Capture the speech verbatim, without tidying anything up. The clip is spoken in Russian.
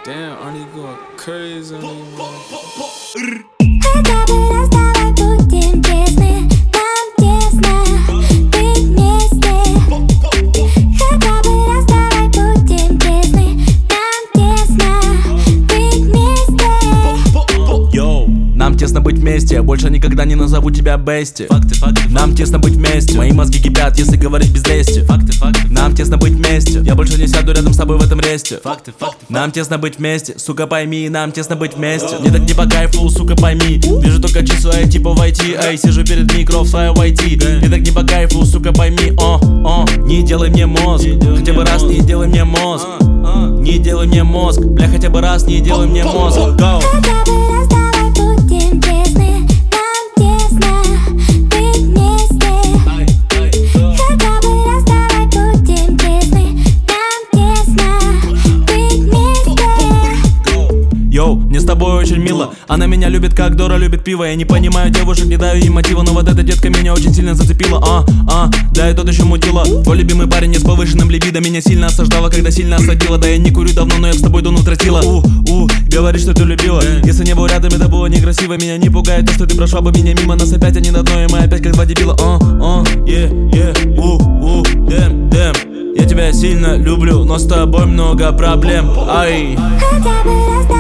Damn, aren't you going crazy anymore? Хотя бы раз давай будем честны, нам тесно быть вместе. Хотя бы раз давай будем честны, нам тесно быть вместе. Йоу, нам тесно быть вместе, я больше никогда не назову тебя Бести. Факты, факты, Нам тесно быть вместе, мои мозги кипят, если говорить без лести. факты, факты, Нам тесно быть вместе, я больше не сяду рядом с тобой в этом ресте. факты, факты. Нам тесно быть вместе, сука пойми, нам тесно быть вместе. Мне так не по кайфу, сука пойми. Вижу только числа, я типа в ай ти. Эй, сижу перед микро в своем ай ти. Мне так не по кайфу, сука пойми. О, о, не делай мне мозг, хотя бы раз не делай мне мозг. Не делай мне мозг, бля, хотя бы раз не делай мне мозг. Go. Хотя бы раз давай будем честны, нам тесно быть вместе. Хотя бы раз давай будем честны, нам тесно быть вместе. Йоу, мне с тобой очень мило. Она меня любит, как Дора любит пиво. Я не понимаю девушек, не даю им мотива, но вот эта детка меня очень сильно зацепила. А, а, да и тот еще мутила. Твой любимый парень не с повышенным либидо меня сильно осаждала, когда сильно осадила. Да я не курю давно, но я с тобой дуну тротила. У, у, говоришь, что ты любила. Если не был рядом, это было некрасиво. Меня не пугает то, что ты прошла бы меня мимо. Нас опять они на дно, и мы опять как два дебила. А, а, е, е, у, у, дэм, дэм. Я тебя сильно люблю, но с тобой много проблем. Ай. Хотя бы раз